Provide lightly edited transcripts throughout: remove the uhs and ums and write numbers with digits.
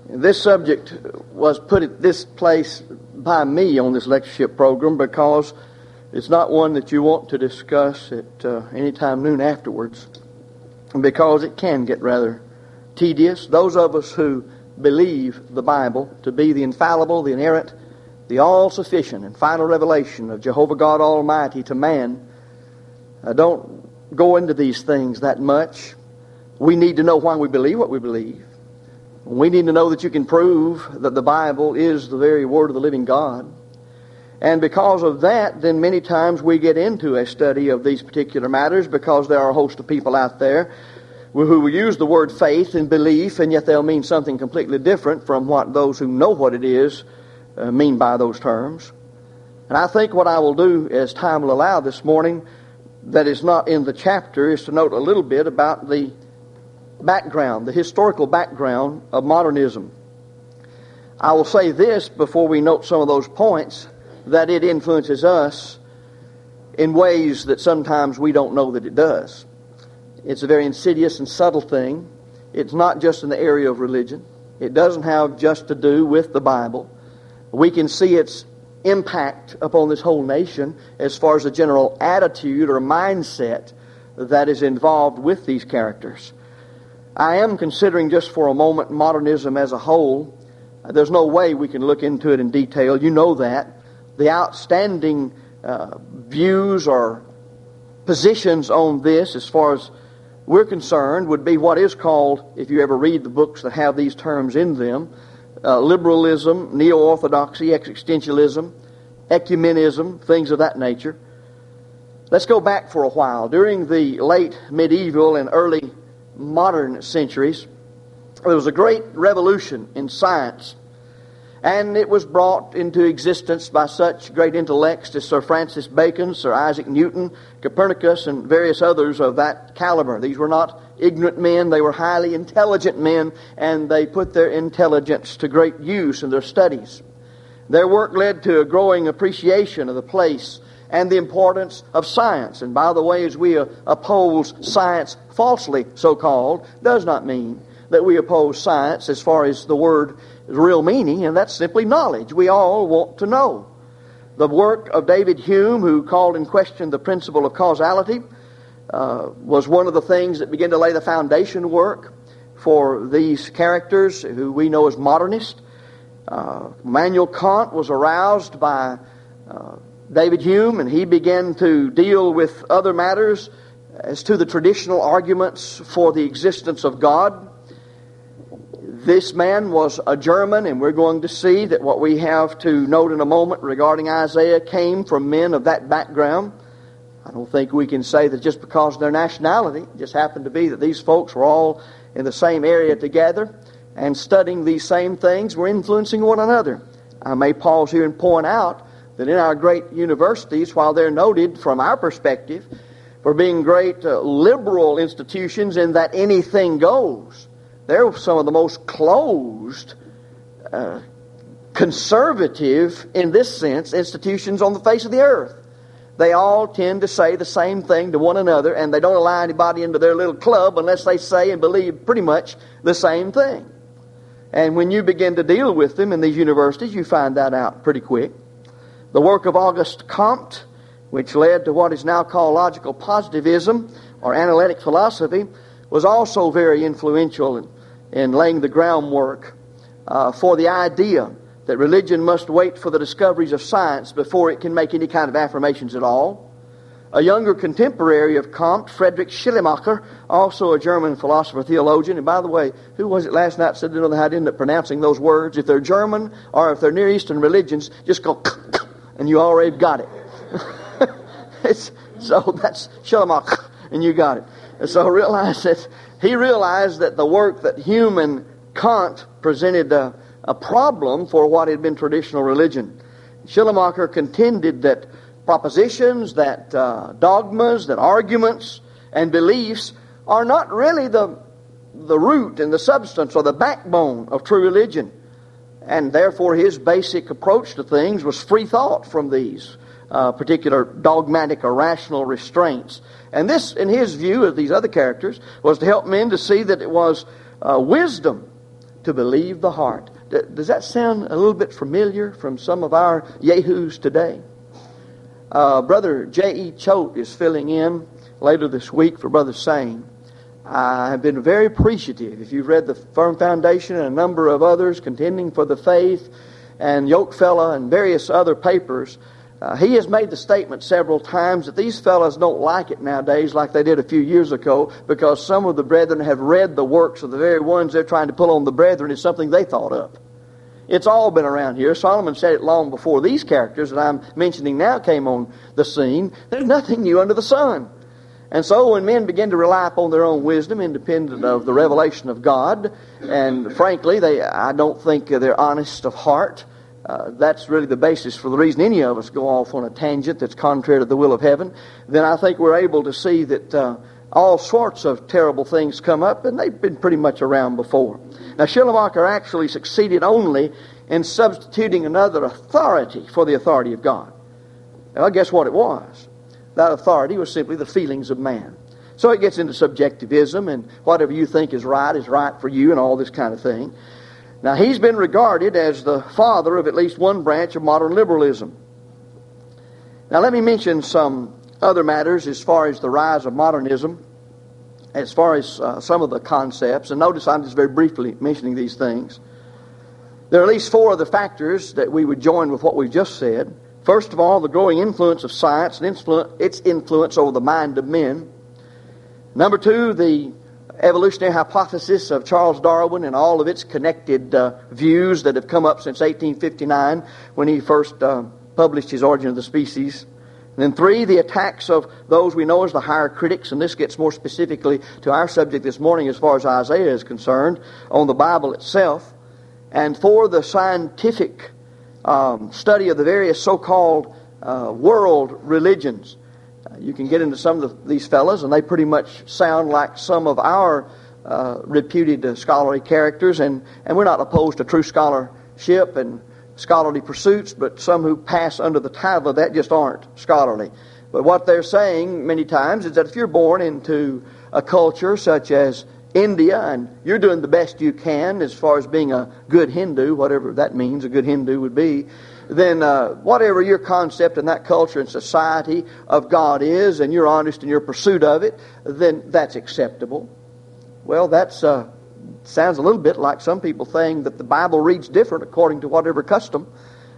This subject was put at this place by me on this lectureship program because it's not one that you want to discuss at any time noon afterwards, because it can get rather tedious. Those of us who believe the Bible to be the infallible, the inerrant, the all-sufficient and final revelation of Jehovah God Almighty to man, don't go into these things that much. We need to know why we believe what we believe. We need to know that you can prove that the Bible is the very Word of the living God. And because of that, then many times we get into a study of these particular matters, because there are a host of people out there who will use the word faith and belief, and yet they'll mean something completely different from what those who know what it is mean by those terms. And I think what I will do, as time will allow this morning, that is not in the chapter, is to note a little bit about the background, the historical background of modernism. I will say this before we note some of those points, that it influences us in ways that sometimes we don't know that it does. It's a very insidious and subtle thing. It's not just in the area of religion. It doesn't have just to do with the Bible. We can see its impact upon this whole nation as far as the general attitude or mindset that is involved with these characters. I am considering just for a moment modernism as a whole. There's no way we can look into it in detail. You know that. The outstanding views or positions on this, as far as we're concerned, would be what is called, if you ever read the books that have these terms in them, liberalism, neo-orthodoxy, existentialism, ecumenism, things of that nature. Let's go back for a while. During the late medieval and early modern centuries, there was a great revolution in science, and it was brought into existence by such great intellects as Sir Francis Bacon, Sir Isaac Newton, Copernicus, and various others of that caliber. These were not ignorant men, they were highly intelligent men, and they put their intelligence to great use in their studies. Their work led to a growing appreciation of the place and the importance of science. And by the way, as we oppose science falsely, so-called, does not mean that we oppose science as far as the word's real meaning, and that's simply knowledge. We all want to know. The work of David Hume, who called in question the principle of causality, was one of the things that began to lay the foundation work for these characters who we know as modernists. Immanuel Kant was aroused by David Hume, and he began to deal with other matters as to the traditional arguments for the existence of God. This man was a German, and we're going to see that what we have to note in a moment regarding Isaiah came from men of that background. I don't think we can say that just because of their nationality. It just happened to be that these folks were all in the same area together and studying these same things, were influencing one another. I may pause here and point out that in our great universities, while they're noted from our perspective for being great liberal institutions in that anything goes, they're some of the most closed, conservative, in this sense, institutions on the face of the earth. They all tend to say the same thing to one another, and they don't allow anybody into their little club unless they say and believe pretty much the same thing. And when you begin to deal with them in these universities, you find that out pretty quick. The work of Auguste Comte, which led to what is now called logical positivism or analytic philosophy, was also very influential in laying the groundwork for the idea that religion must wait for the discoveries of science before it can make any kind of affirmations at all. A younger contemporary of Comte, Friedrich Schleiermacher, also a German philosopher, theologian, and by the way, who was it last night said they don't know how to end up pronouncing those words? If they're German or if they're Near Eastern religions, just go and you already got it. So that's Schleiermacher, and you got it. And so he realized that the work that Hume and Kant presented a problem for what had been traditional religion. Schleiermacher contended that propositions, that dogmas, that arguments and beliefs are not really the root and the substance or the backbone of true religion. And therefore his basic approach to things was free thought from these particular dogmatic or rational restraints. And this, in his view of these other characters, was to help men to see that it was wisdom to believe the heart. Does that sound a little bit familiar from some of our yahoos today? Brother J.E. Choate is filling in later this week for Brother Sane. I have been very appreciative. If you've read the Firm Foundation and a number of others, Contending for the Faith, and Yokefella and various other papers, he has made the statement several times that these fellows don't like it nowadays like they did a few years ago, because some of the brethren have read the works of the very ones they're trying to pull on the brethren as something they thought up. It's all been around here. Solomon said it long before these characters that I'm mentioning now came on the scene. There's nothing new under the sun. And so when men begin to rely upon their own wisdom, independent of the revelation of God, and frankly, I don't think they're honest of heart. That's really the basis for the reason any of us go off on a tangent that's contrary to the will of heaven. Then I think we're able to see that all sorts of terrible things come up, and they've been pretty much around before. Now, Schleiermacher actually succeeded only in substituting another authority for the authority of God. Well, guess what it was? That authority was simply the feelings of man. So it gets into subjectivism, and whatever you think is right for you, and all this kind of thing. Now, he's been regarded as the father of at least one branch of modern liberalism. Now, let me mention some other matters as far as the rise of modernism, as far as some of the concepts. And notice I'm just very briefly mentioning these things. There are at least four of the factors that we would join with what we've just said. First of all, the growing influence of science and its influence over the mind of men. Number two, the evolutionary hypothesis of Charles Darwin and all of its connected views that have come up since 1859 when he first published his Origin of the Species. And then three, the attacks of those we know as the higher critics, and this gets more specifically to our subject this morning as far as Isaiah is concerned, on the Bible itself. And four, the scientific study of the various so-called world religions. You can get into some of these fellas, and they pretty much sound like some of our reputed scholarly characters, and we're not opposed to true scholarship and scholarly pursuits, but some who pass under the title of that just aren't scholarly. But what they're saying many times is that if you're born into a culture such as India, and you're doing the best you can as far as being a good Hindu, whatever that means, a good Hindu would be, then whatever your concept in that culture and society of God is, and you're honest in your pursuit of it, then that's acceptable. Well, that's sounds a little bit like some people saying that the Bible reads different according to whatever custom,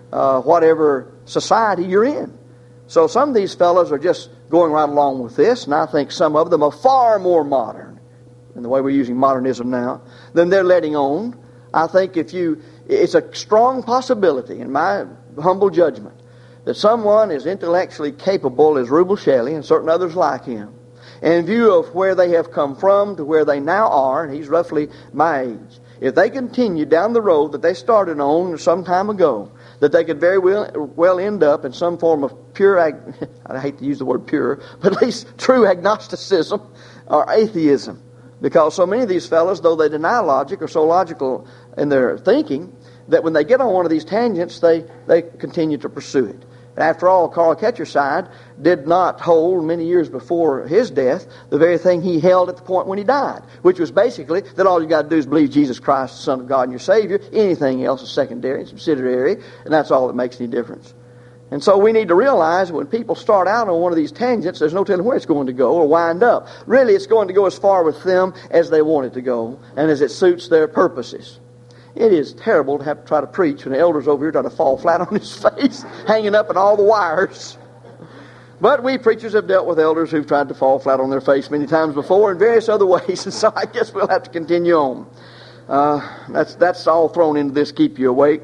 whatever society you're in. So some of these fellows are just going right along with this, and I think some of them are far more modern, in the way we're using modernism now, than they're letting on. I think it's a strong possibility, in my humble judgment, that someone as intellectually capable as Rubel Shelley and certain others like him, in view of where they have come from to where they now are, and he's roughly my age, if they continue down the road that they started on some time ago, that they could very well end up in some form of pure, I hate to use the word pure, but at least true agnosticism or atheism. Because so many of these fellows, though they deny logic, are so logical in their thinking that when they get on one of these tangents, they continue to pursue it. And after all, Carl Ketcherside did not hold, many years before his death, the very thing he held at the point when he died, which was basically that all you got to do is believe Jesus Christ, the Son of God, and your Savior. Anything else is secondary and subsidiary, and that's all that makes any difference. And so we need to realize when people start out on one of these tangents, there's no telling where it's going to go or wind up. Really, it's going to go as far with them as they want it to go and as it suits their purposes. It is terrible to have to try to preach when the elder's over here trying to fall flat on his face, hanging up in all the wires. But we preachers have dealt with elders who've tried to fall flat on their face many times before in various other ways, and so I guess we'll have to continue on. That's all thrown into this, keep you awake.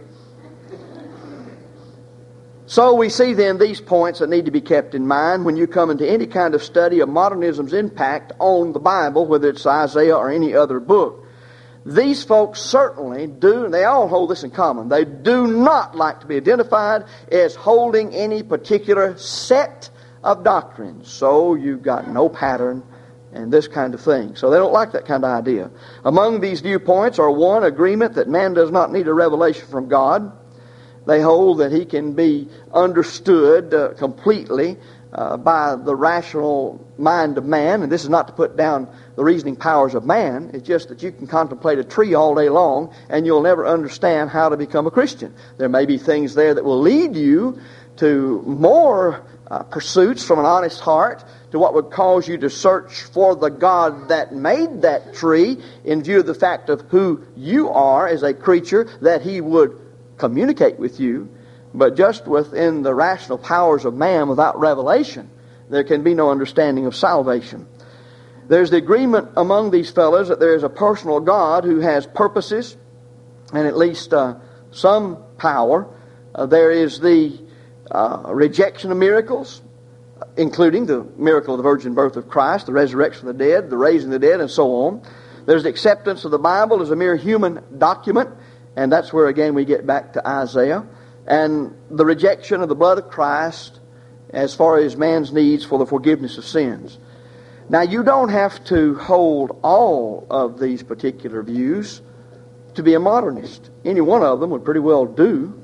So we see then these points that need to be kept in mind when you come into any kind of study of modernism's impact on the Bible, whether it's Isaiah or any other book. These folks certainly do, and they all hold this in common, they do not like to be identified as holding any particular set of doctrines. So you've got no pattern and this kind of thing. So they don't like that kind of idea. Among these viewpoints are one, agreement that man does not need a revelation from God. They hold that he can be understood completely by the rational mind of man, and this is not to put down the reasoning powers of man. It's just that you can contemplate a tree all day long and you'll never understand how to become a Christian. There may be things there that will lead you to more pursuits from an honest heart, to what would cause you to search for the God that made that tree in view of the fact of who you are as a creature, that He would communicate with you. But just within the rational powers of man, without revelation, there can be no understanding of salvation. There's the agreement among these fellows that there is a personal God who has purposes and at least some power. There is the rejection of miracles, including the miracle of the virgin birth of Christ, the resurrection of the dead, the raising of the dead, and so on. There's the acceptance of the Bible as a mere human document, and that's where again we get back to Isaiah. And the rejection of the blood of Christ as far as man's needs for the forgiveness of sins. Now, you don't have to hold all of these particular views to be a modernist. Any one of them would pretty well do.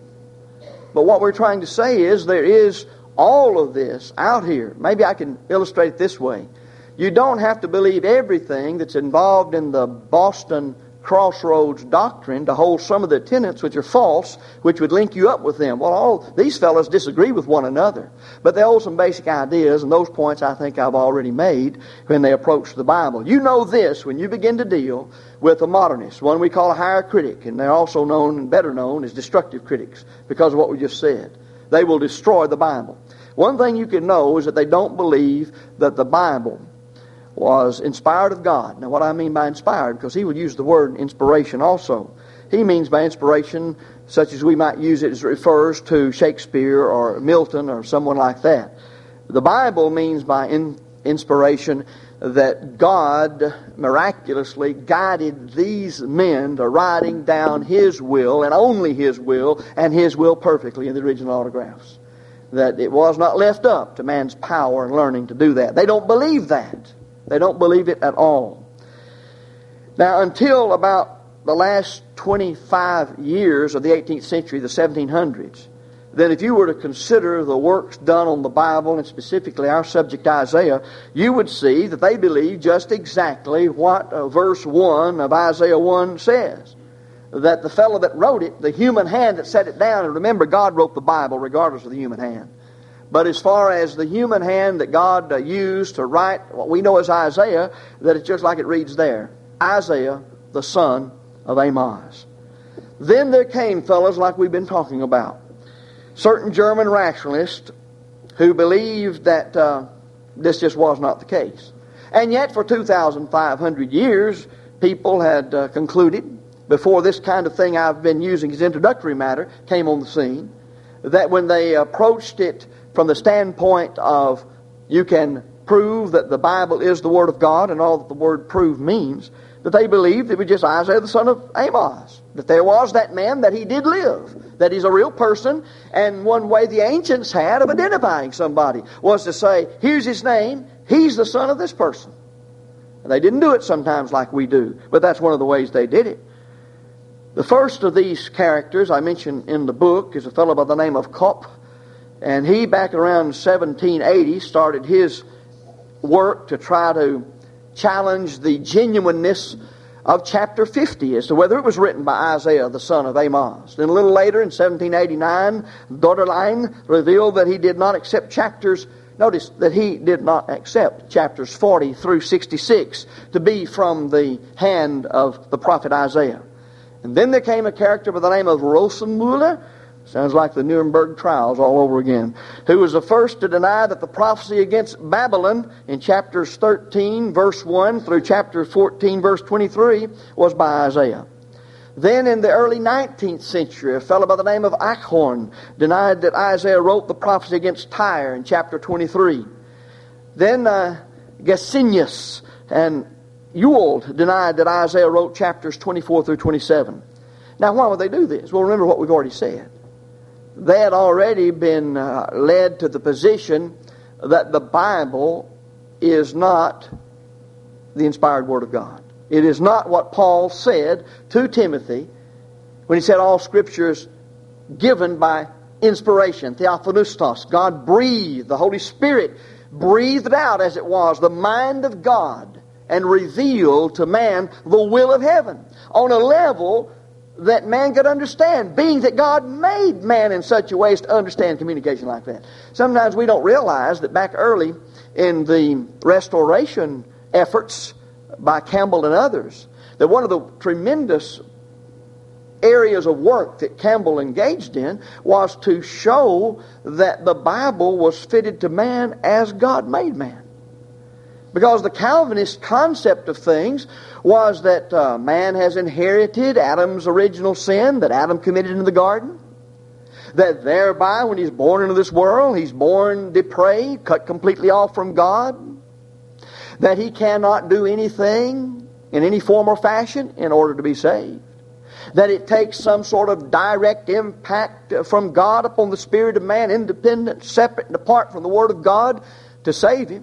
But what we're trying to say is there is all of this out here. Maybe I can illustrate it this way. You don't have to believe everything that's involved in the Boston Crossroads doctrine to hold some of the tenets which are false, which would link you up with them. Well, all these fellows disagree with one another, but they hold some basic ideas, and those points I think I've already made when they approach the Bible. You know this when you begin to deal with a modernist, one we call a higher critic, and they're also known and better known as destructive critics because of what we just said. They will destroy the Bible. One thing you can know is that they don't believe that the Bible was inspired of God. Now, what I mean by inspired, because he would use the word inspiration also. He means by inspiration, such as we might use it as it refers to Shakespeare or Milton or someone like that. The Bible means by inspiration that God miraculously guided these men to writing down His will, and only His will, and His will perfectly in the original autographs. That it was not left up to man's power and learning to do that. They don't believe that. They don't believe it at all. Now, until about the last 25 years of the 18th century, the 1700s, then if you were to consider the works done on the Bible, and specifically our subject Isaiah, you would see that they believe just exactly what verse 1 of Isaiah 1 says. That the fellow that wrote it, the human hand that set it down, and remember God wrote the Bible regardless of the human hand. But as far as the human hand that God used to write what we know as Isaiah, that it's just like it reads there. Isaiah, the son of Amoz. Then there came fellows like we've been talking about. Certain German rationalists who believed that this just was not the case. And yet for 2,500 years, people had concluded, before this kind of thing I've been using as introductory matter came on the scene, that when they approached it from the standpoint of you can prove that the Bible is the Word of God and all that the word prove means, that they believed it was just Isaiah the son of Amoz. That there was that man, that he did live, that he's a real person, and one way the ancients had of identifying somebody was to say, here's his name, he's the son of this person. And they didn't do it sometimes like we do, but that's one of the ways they did it. The first of these characters I mentioned in the book is a fellow by the name of Kopp. And he, back around 1780, started his work to try to challenge the genuineness of chapter 50 as to whether it was written by Isaiah, the son of Amoz. Then a little later, in 1789, Dorderlein revealed that he did not accept chapters, notice that he did not accept chapters 40 through 66 to be from the hand of the prophet Isaiah. And then there came a character by the name of Rosenmüller, sounds like the Nuremberg trials all over again, who was the first to deny that the prophecy against Babylon in chapters 13, verse 1 through chapter 14, verse 23 was by Isaiah. Then in the early 19th century, a fellow by the name of Eichhorn denied that Isaiah wrote the prophecy against Tyre in chapter 23. Then Gesenius and Ewald denied that Isaiah wrote chapters 24 through 27. Now, why would they do this? Well, remember what we've already said. They had already been led to the position that the Bible is not the inspired Word of God. It is not what Paul said to Timothy when he said all Scripture is given by inspiration, theopneustos. God breathed, the Holy Spirit breathed out, as it was, the mind of God and revealed to man the will of heaven on a level that man could understand, being that God made man in such a way as to understand communication like that. Sometimes we don't realize that back early in the restoration efforts by Campbell and others, that one of the tremendous areas of work that Campbell engaged in was to show that the Bible was fitted to man as God made man. Because the Calvinist concept of things was that man has inherited Adam's original sin that Adam committed in the garden. That thereby, when he's born into this world, he's born depraved, cut completely off from God. That he cannot do anything in any form or fashion in order to be saved. That it takes some sort of direct impact from God upon the spirit of man, independent, separate, and apart from the Word of God to save him.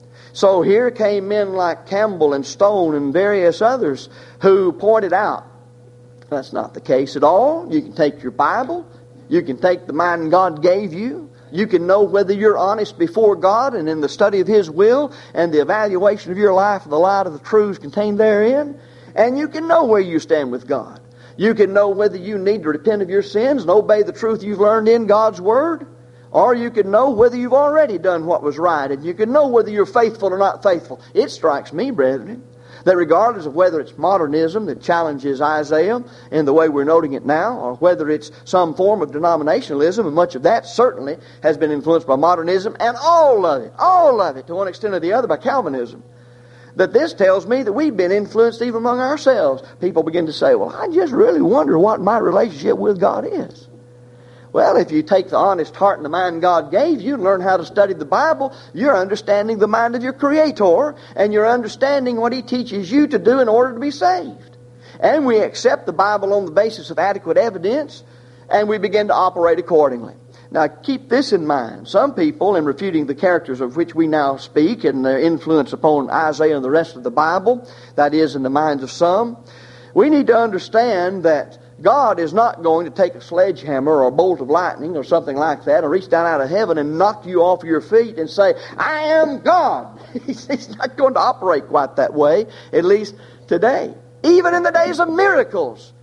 So here came men like Campbell and Stone and various others who pointed out that's not the case at all. You can take your Bible, you can take the mind God gave you, you can know whether you're honest before God and in the study of His will and the evaluation of your life in the light of the truths contained therein, and you can know where you stand with God. You can know whether you need to repent of your sins and obey the truth you've learned in God's Word, or you can know whether you've already done what was right, and you can know whether you're faithful or not faithful. It strikes me, brethren, that regardless of whether it's modernism that challenges Isaiah in the way we're noting it now, or whether it's some form of denominationalism, and much of that certainly has been influenced by modernism, and all of it, to one extent or the other, by Calvinism, that this tells me that we've been influenced even among ourselves. People begin to say, well, I just really wonder what my relationship with God is. Well, if you take the honest heart and the mind God gave you and learn how to study the Bible, you're understanding the mind of your Creator, and you're understanding what He teaches you to do in order to be saved. And we accept the Bible on the basis of adequate evidence, and we begin to operate accordingly. Now, keep this in mind. Some people, in refuting the characters of which we now speak and their influence upon Isaiah and the rest of the Bible, that is, in the minds of some, we need to understand that God is not going to take a sledgehammer or a bolt of lightning or something like that, or reach down out of heaven and knock you off your feet and say, I am God. He's not going to operate quite that way, at least today. Even in the days of miracles,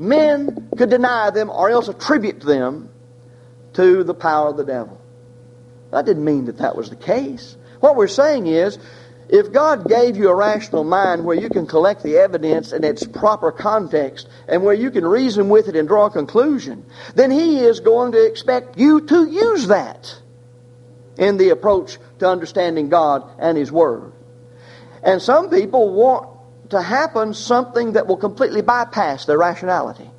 men could deny them or else attribute them to the power of the devil. That didn't mean that was the case. What we're saying is, if God gave you a rational mind where you can collect the evidence in its proper context and where you can reason with it and draw a conclusion, then He is going to expect you to use that in the approach to understanding God and His Word. And some people want to happen something that will completely bypass their rationality,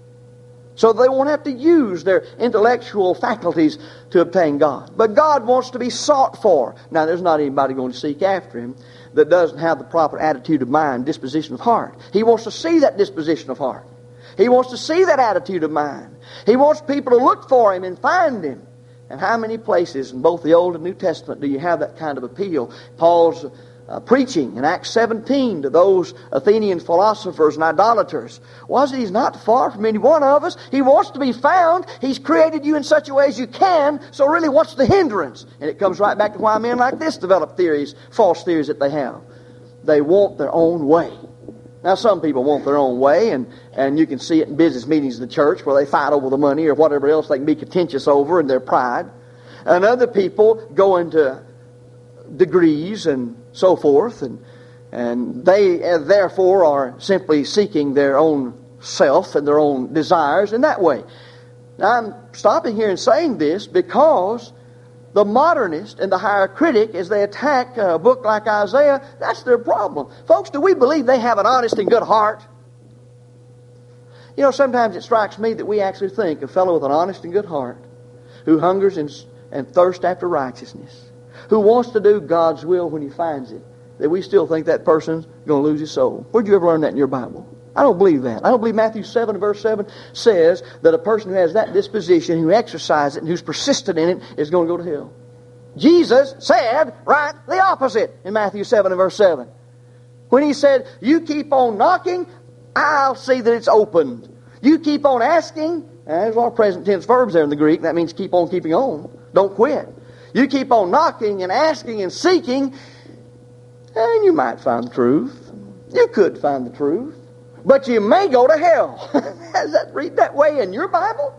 so they won't have to use their intellectual faculties to obtain God. But God wants to be sought for. Now, there's not anybody going to seek after Him that doesn't have the proper attitude of mind, disposition of heart. He wants to see that disposition of heart. He wants to see that attitude of mind. He wants people to look for Him and find Him. And how many places in both the Old and New Testament do you have that kind of appeal? Paul's preaching in Acts 17 to those Athenian philosophers and idolaters was that He's not far from any one of us. He wants to be found. He's created you in such a way as you can, so really what's the hindrance? And it comes right back to why men like this develop theories, false theories that they have. They want their own way. Now, some people want their own way, and you can see it in business meetings in the church where they fight over the money or whatever else they can be contentious over in their pride. And other people go into degrees and so forth, and they therefore are simply seeking their own self and their own desires in that way. Now, I'm stopping here and saying this because the modernist and the higher critic, as they attack a book like Isaiah, that's their problem. Folks, do we believe they have an honest and good heart? You know, sometimes it strikes me that we actually think a fellow with an honest and good heart, who hungers and thirsts after righteousness, who wants to do God's will when he finds it, that we still think that person's going to lose his soul. Where'd you ever learn that in your Bible? I don't believe that. I don't believe Matthew 7 verse 7 says that a person who has that disposition, who exercises it, and who's persistent in it, is going to go to hell. Jesus said right the opposite in Matthew 7 and verse 7. When He said, you keep on knocking, I'll see that it's opened. You keep on asking, There's a lot of present tense verbs there in the Greek. That means keep on keeping on. Don't quit. You keep on knocking and asking and seeking, and you might find the truth. You could find the truth. But you may go to hell. Does that read that way in your Bible?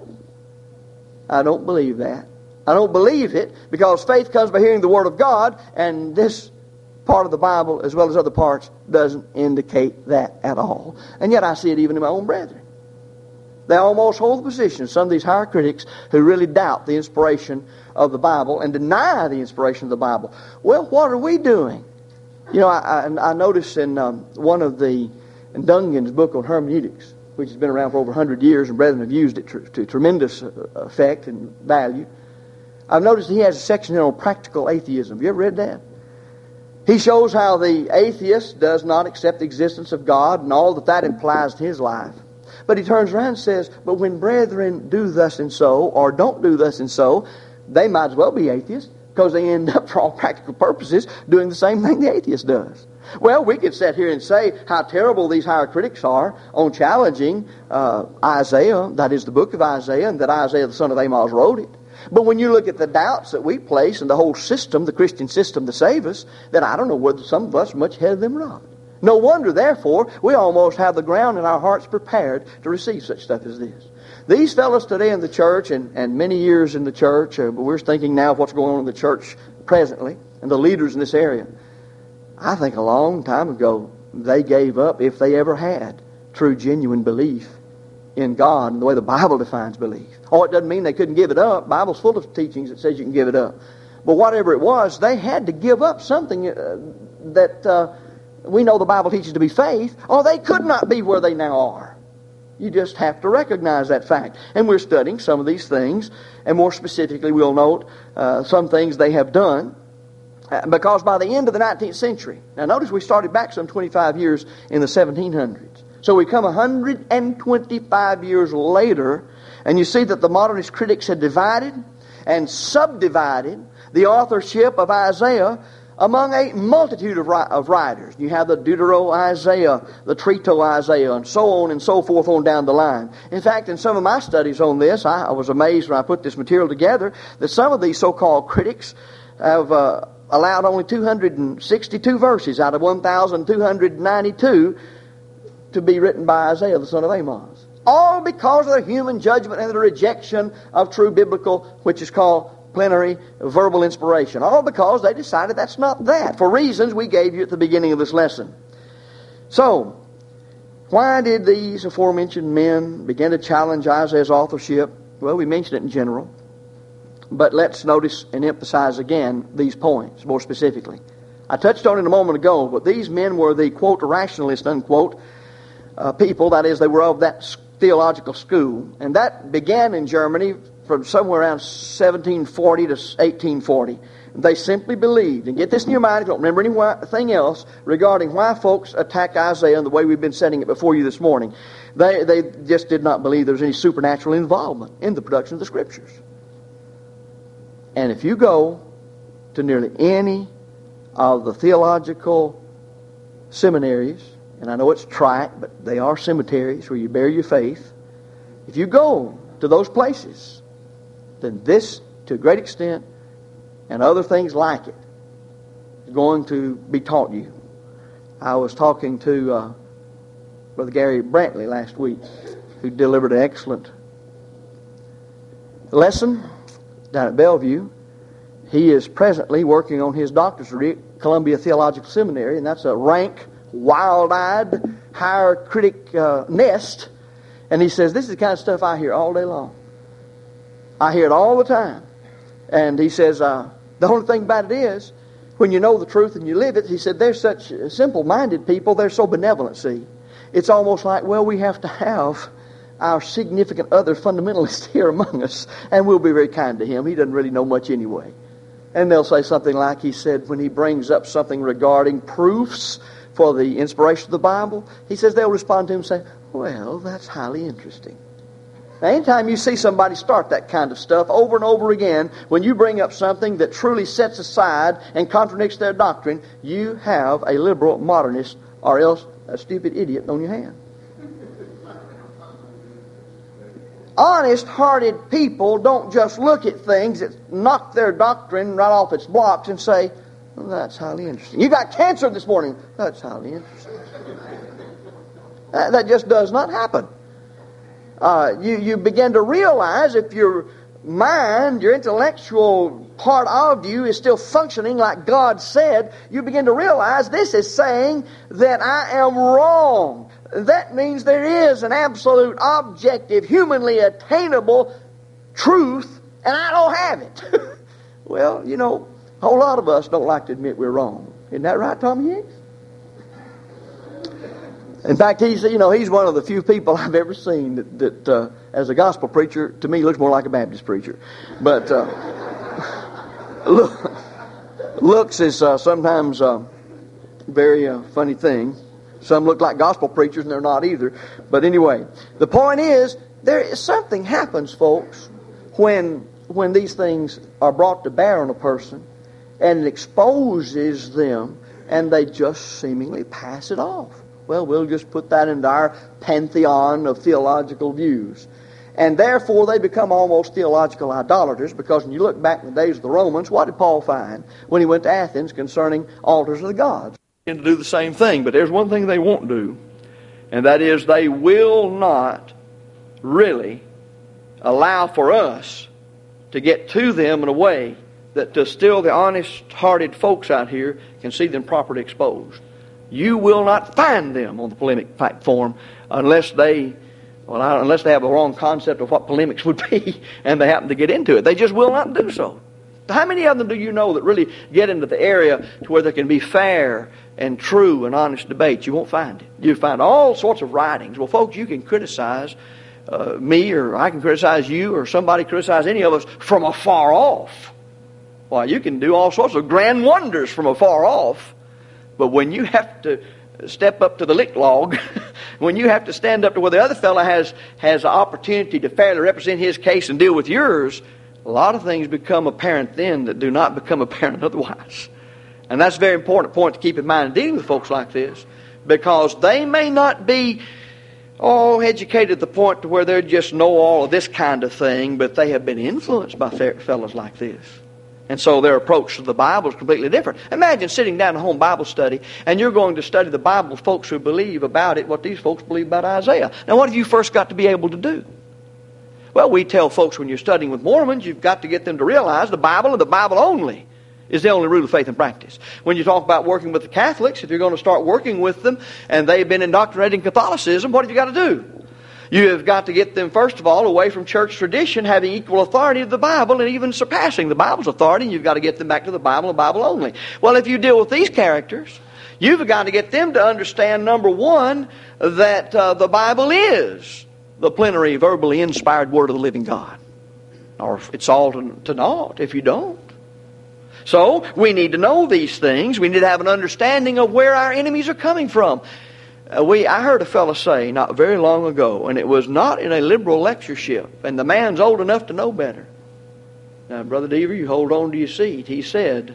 I don't believe that. I don't believe it because faith comes by hearing the Word of God, and this part of the Bible, as well as other parts, doesn't indicate that at all. And yet I see it even in my own brethren. They almost hold the position of some of these higher critics who really doubt the inspiration of the Bible and deny the inspiration of the Bible. Well, what are we doing? You know, I noticed in one of in Dungan's book on hermeneutics, which has been around for over 100 years, and brethren have used it to tremendous effect and value. I've noticed he has a section on practical atheism. Have you ever read that? He shows how the atheist does not accept the existence of God and all that implies to his life. But he turns around and says, but when brethren do thus and so, or don't do thus and so, they might as well be atheists, because they end up, for all practical purposes, doing the same thing the atheist does. Well, we could sit here and say how terrible these higher critics are on challenging Isaiah, that is the book of Isaiah, and that Isaiah the son of Amos wrote it. But when you look at the doubts that we place in the whole system, the Christian system to save us, then I don't know whether some of us are much ahead of them or not. No wonder, therefore, we almost have the ground in our hearts prepared to receive such stuff as this. These fellows today in the church, and many years in the church, but we're thinking now of what's going on in the church presently, and the leaders in this area. I think a long time ago, they gave up, if they ever had, true, genuine belief in God and the way the Bible defines belief. Oh, it doesn't mean they couldn't give it up. The Bible's full of teachings that says you can give it up. But whatever it was, they had to give up something that we know the Bible teaches to be faith, or they could not be where they now are. You just have to recognize that fact. And we're studying some of these things, and more specifically we'll note some things they have done. Because by the end of the 19th century, now notice we started back some 25 years in the 1700s. So we come 125 years later, and you see that the modernist critics had divided and subdivided the authorship of Isaiah among a multitude of writers. You have the Deutero-Isaiah, the Trito-Isaiah, and so on and so forth on down the line. In fact, in some of my studies on this, I was amazed when I put this material together that some of these so-called critics have allowed only 262 verses out of 1,292 to be written by Isaiah, the son of Amos. All because of their human judgment and the rejection of true biblical, which is called plenary verbal inspiration. All because they decided that's not that, for reasons we gave you at the beginning of this lesson. So, why did these aforementioned men begin to challenge Isaiah's authorship? Well, we mentioned it in general. But let's notice and emphasize again these points more specifically. I touched on it a moment ago, but these men were the, quote, rationalist, unquote, people. That is, they were of that theological school. And that began in Germany from somewhere around 1740 to 1840. They simply believed, and get this in your mind if you don't remember anything else regarding why folks attack Isaiah and the way we've been setting it before you this morning. They just did not believe there was any supernatural involvement in the production of the Scriptures. And if you go to nearly any of the theological seminaries, and I know it's trite, but they are cemeteries where you bear your faith. If you go to those places, then this, to a great extent, and other things like it, is going to be taught you. I was talking to Brother Gary Brantley last week, who delivered an excellent lesson down at Bellevue. He is presently working on his doctorate degree at Columbia Theological Seminary, and that's a rank, wild-eyed, higher critic nest. And he says, this is the kind of stuff I hear all day long. I hear it all the time. And he says, the only thing about it is, when you know the truth and you live it, he said, they're such simple-minded people, they're so benevolent, see. It's almost like, well, we have to have our significant other fundamentalist here among us, and we'll be very kind to him. He doesn't really know much anyway. And they'll say something like he said when he brings up something regarding proofs for the inspiration of the Bible. He says they'll respond to him and say, well, that's highly interesting. Now, anytime you see somebody start that kind of stuff over and over again, when you bring up something that truly sets aside and contradicts their doctrine, you have a liberal modernist or else a stupid idiot on your hand. Honest-hearted people don't just look at things that knock their doctrine right off its blocks and say, well, that's highly interesting. You got cancer this morning. That's highly interesting. That just does not happen. You begin to realize if your mind, your intellectual part of you is still functioning like God said, you begin to realize this is saying that I am wrong. That means there is an absolute, objective, humanly attainable truth, and I don't have it. Well, you know, a whole lot of us don't like to admit we're wrong. Isn't that right, Tommy Hicks? In fact, he's one of the few people I've ever seen that as a gospel preacher, to me, looks more like a Baptist preacher. But looks is sometimes a very funny thing. Some look like gospel preachers, and they're not either. But anyway, the point is, something happens, folks, when these things are brought to bear on a person, and it exposes them, and they just seemingly pass it off. Well, we'll just put that into our pantheon of theological views. And therefore, they become almost theological idolaters, because when you look back in the days of the Romans, what did Paul find when he went to Athens concerning altars of the gods? To do the same thing, but there's one thing they won't do, and that is they will not really allow for us to get to them in a way that still the honest-hearted folks out here can see them properly exposed. You will not find them on the polemic platform unless they have a wrong concept of what polemics would be and they happen to get into it. They just will not do so. How many of them do you know that really get into the area to where there can be fair and true and honest debate? You won't find it. You find all sorts of writings. Well, folks, you can criticize me, or I can criticize you, or somebody criticize any of us from afar off. Why, you can do all sorts of grand wonders from afar off. But when you have to step up to the lick log, when you have to stand up to where the other fellow has an opportunity to fairly represent his case and deal with yours, a lot of things become apparent then that do not become apparent otherwise. And that's a very important point to keep in mind in dealing with folks like this, because they may not be educated to the point to where they just know all of this kind of thing, but they have been influenced by fellows like this. And so their approach to the Bible is completely different. Imagine sitting down in a home Bible study, and you're going to study the Bible with folks who believe about it what these folks believe about Isaiah. Now, what have you first got to be able to do? Well, we tell folks when you're studying with Mormons, you've got to get them to realize the Bible and the Bible only is the only rule of faith and practice. When you talk about working with the Catholics, if you're going to start working with them and they've been indoctrinating Catholicism, what have you got to do? You have got to get them, first of all, away from church tradition, having equal authority to the Bible and even surpassing the Bible's authority, and you've got to get them back to the Bible and the Bible only. Well, if you deal with these characters, you've got to get them to understand, number one, that the Bible is the plenary, verbally inspired Word of the living God. Or it's all to naught if you don't. So, we need to know these things. We need to have an understanding of where our enemies are coming from. I heard a fellow say not very long ago, and it was not in a liberal lectureship, and the man's old enough to know better. Now, Brother Deaver, you hold on to your seat. He said,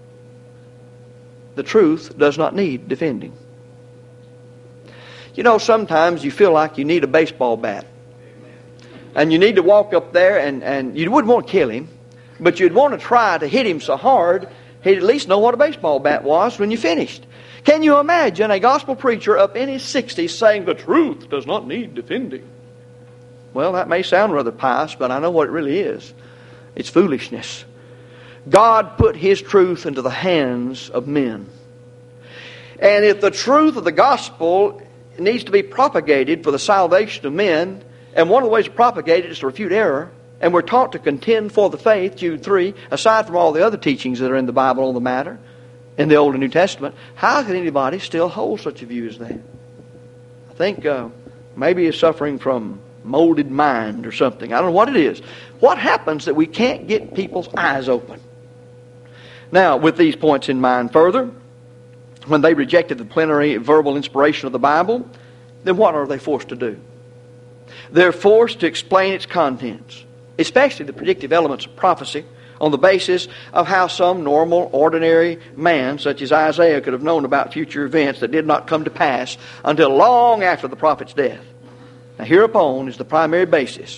the truth does not need defending. You know, sometimes you feel like you need a baseball bat. And you need to walk up there, and you wouldn't want to kill him, but you'd want to try to hit him so hard, he'd at least know what a baseball bat was when you finished. Can you imagine a gospel preacher up in his 60s saying the truth does not need defending? Well, that may sound rather pious, but I know what it really is. It's foolishness. God put His truth into the hands of men. And if the truth of the gospel needs to be propagated for the salvation of men, and one of the ways to propagate it is to refute error, and we're taught to contend for the faith, Jude 3, aside from all the other teachings that are in the Bible on the matter, in the Old and New Testament, how can anybody still hold such a view as that? I think maybe he's suffering from molded mind or something. I don't know what it is. What happens that we can't get people's eyes open? Now, with these points in mind further, when they rejected the plenary verbal inspiration of the Bible, then what are they forced to do? They're forced to explain its contents, especially the predictive elements of prophecy, on the basis of how some normal, ordinary man, such as Isaiah, could have known about future events that did not come to pass until long after the prophet's death. Now, hereupon is the primary basis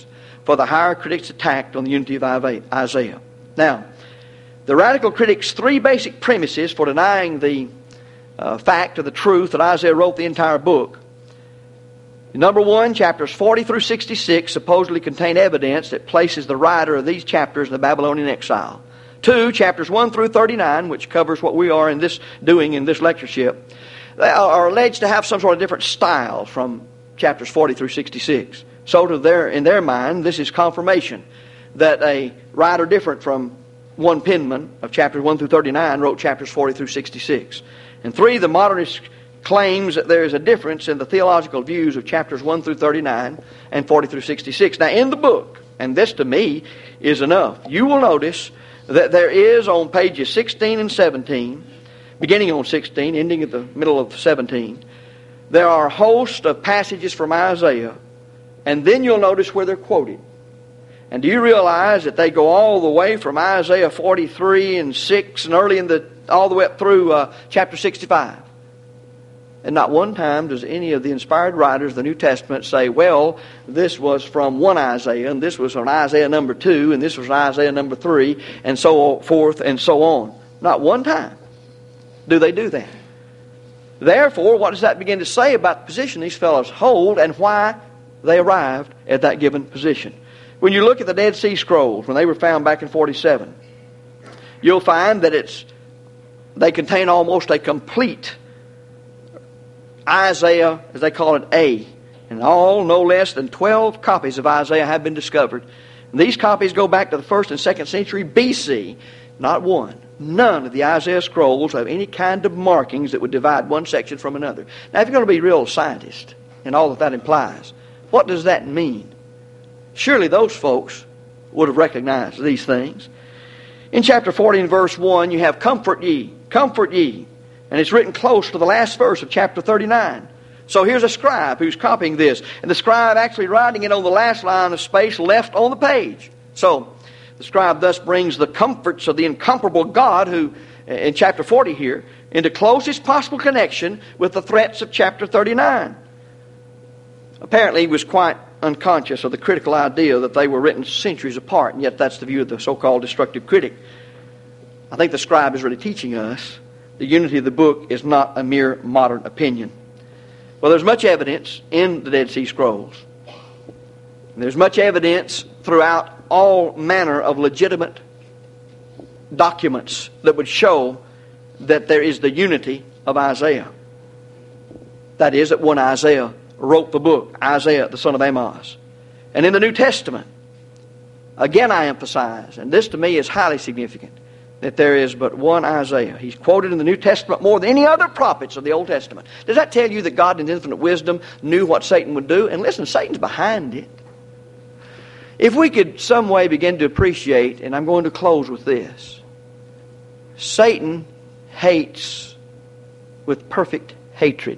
for the higher critics attacked on the unity of Isaiah. Now, the radical critics' three basic premises for denying the fact or the truth that Isaiah wrote the entire book. Number one, chapters 40 through 66 supposedly contain evidence that places the writer of these chapters in the Babylonian exile. 2, chapters 1 through 39, which covers what we are doing in this lectureship, they are alleged to have some sort of different style from chapters 40 through 66. So in their mind, this is confirmation that a writer different from one penman of chapters 1 through 39 wrote chapters 40 through 66. And 3, the modernist claims that there is a difference in the theological views of chapters 1 through 39 and 40 through 66. Now, in the book, and this to me is enough, you will notice that there is on pages 16 and 17, beginning on 16, ending at the middle of 17, there are a host of passages from Isaiah, and then you'll notice where they're quoted. And do you realize that they go all the way from Isaiah 43 and 6 and all the way up through chapter 65? And not one time does any of the inspired writers of the New Testament say, well, this was from one Isaiah, and this was from Isaiah number 2, and this was Isaiah number 3, and so forth and so on. Not one time do they do that. Therefore, what does that begin to say about the position these fellows hold and why they arrived at that given position? When you look at the Dead Sea Scrolls, when they were found back in 47, you'll find that they contain almost a complete Isaiah, as they call it, A. And all, no less than 12 copies of Isaiah have been discovered. And these copies go back to the 1st and 2nd century BC. Not one. None of the Isaiah scrolls have any kind of markings that would divide one section from another. Now, if you're going to be a real scientist, and all that implies, what does that mean? Surely those folks would have recognized these things. In chapter 40 and verse 1, you have, comfort ye, comfort ye. And it's written close to the last verse of chapter 39. So here's a scribe who's copying this. And the scribe actually writing it on the last line of space left on the page. So the scribe thus brings the comforts of the incomparable God who, in chapter 40 here, into closest possible connection with the threats of chapter 39. Apparently he was quite unconscious of the critical idea that they were written centuries apart, and yet that's the view of the so-called destructive critic. I think the scribe is really teaching us the unity of the book is not a mere modern opinion. Well, there's much evidence in the Dead Sea Scrolls. There's much evidence throughout all manner of legitimate documents that would show that there is the unity of Isaiah. That is, that one Isaiah wrote the book, Isaiah the son of Amos. And in the New Testament, again I emphasize, and this to me is highly significant, that there is but one Isaiah. He's quoted in the New Testament more than any other prophets of the Old Testament. Does that tell you that God in His infinite wisdom knew what Satan would do? And listen, Satan's behind it. If we could some way begin to appreciate, and I'm going to close with this, Satan hates with perfect hatred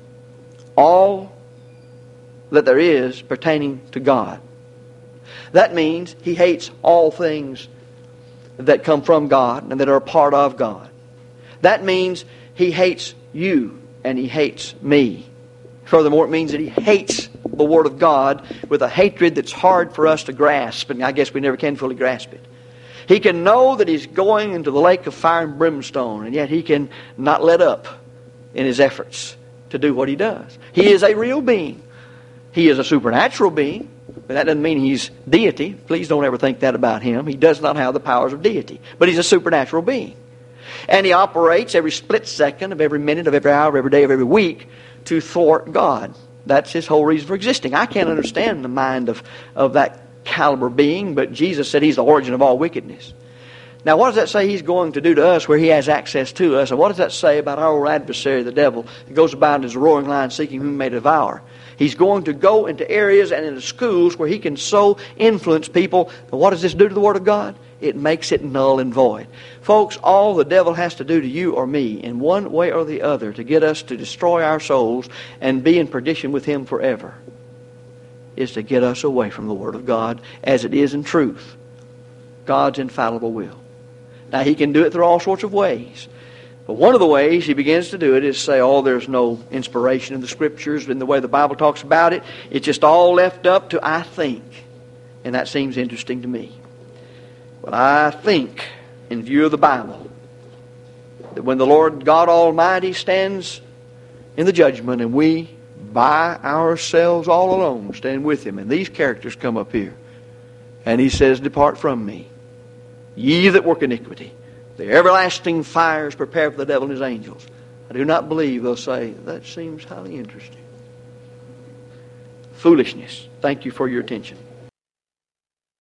all that there is pertaining to God. That means he hates all things that come from God and that are a part of God. That means he hates you and he hates me. Furthermore, it means that he hates the Word of God with a hatred that's hard for us to grasp, and I guess we never can fully grasp it. He can know that he's going into the lake of fire and brimstone, and yet he can not let up in his efforts to do what he does. He is a real being. He is a supernatural being. But that doesn't mean he's deity. Please don't ever think that about him. He does not have the powers of deity. But he's a supernatural being. And he operates every split second of every minute of every hour of every day of every week to thwart God. That's his whole reason for existing. I can't understand the mind of that caliber being, but Jesus said he's the origin of all wickedness. Now, what does that say he's going to do to us where he has access to us? And what does that say about our old adversary, the devil, that goes about as a roaring lion seeking whom he may devour? He's going to go into areas and into schools where he can so influence people. And what does this do to the Word of God? It makes it null and void. Folks, all the devil has to do to you or me in one way or the other to get us to destroy our souls and be in perdition with him forever is to get us away from the Word of God as it is in truth, God's infallible will. Now, he can do it through all sorts of ways. But one of the ways he begins to do it is say, oh, there's no inspiration in the Scriptures in the way the Bible talks about it. It's just all left up to I think. And that seems interesting to me. But I think, in view of the Bible, that when the Lord God Almighty stands in the judgment and we, by ourselves all alone, stand with Him, and these characters come up here, and He says, "Depart from me, ye that work iniquity. The everlasting fire is prepared for the devil and his angels." I do not believe they'll say, "That seems highly interesting." Foolishness. Thank you for your attention.